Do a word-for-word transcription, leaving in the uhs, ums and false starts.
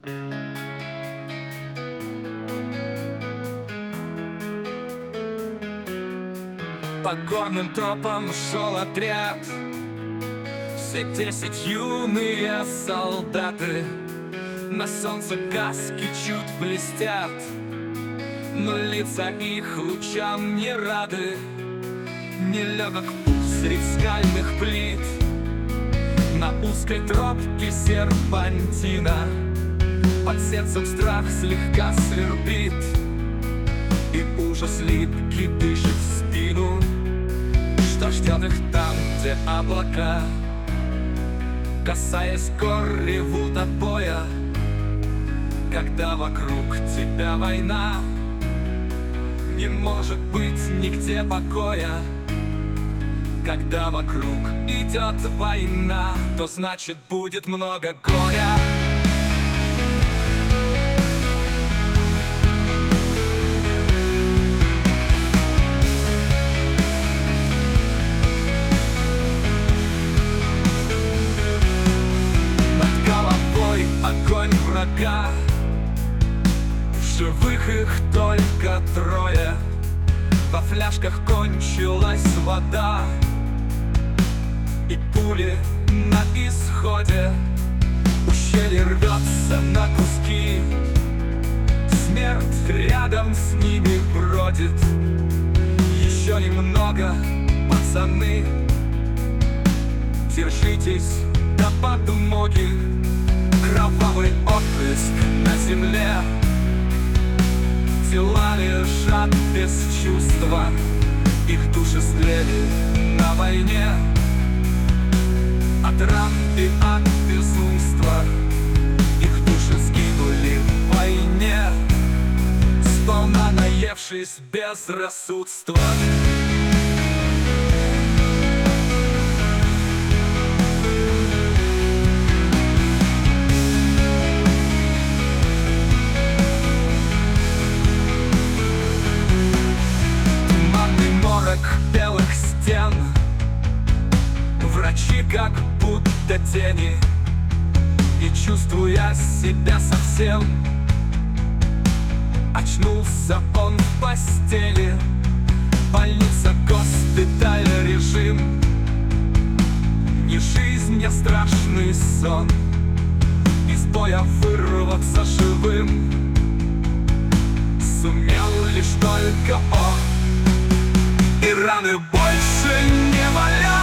По горным тропам шел отряд, все десять юные солдаты. На солнце каски чуть блестят, но лица их лучам не рады. Нелегок путь средь скальных плит, на узкой тропке серпантина. Под сердцем страх слегка свербит, и ужас липкий дышит в спину. Что ждет их там, где облака, касаясь гор, ревут от боя? Когда вокруг тебя война, не может быть нигде покоя. Когда вокруг идет война, то значит будет много горя. Над головой огонь врага, в живых их только трое. Во фляжках кончилась вода, и пули на исходе. Ущелье рвется на куски, смерть рядом с ними бродит. Еще немного, пацаны, держитесь до подмоги. Кровавый отблеск на земле, тела лежат без чувства, их души стлели на войне. От ран и от безумства их души сгинули в войне, сполна наевшись безрассудства. Туманный морок белых стен, врачи как будто тени, и чувствуя себя совсем, очнулся он в постели. Больница, госпиталь, режим, не жизнь, а страшный сон. Из боя вырваться живым сумел лишь только он, и раны больше не болят.